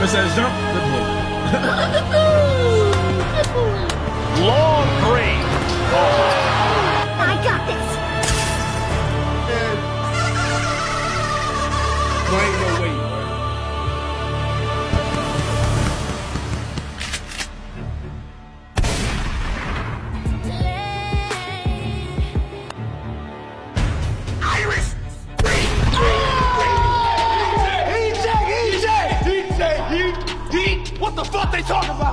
Travis says jump. Good boy. Long three. I got this. There ain't no way, bro. What the fuck they talking about?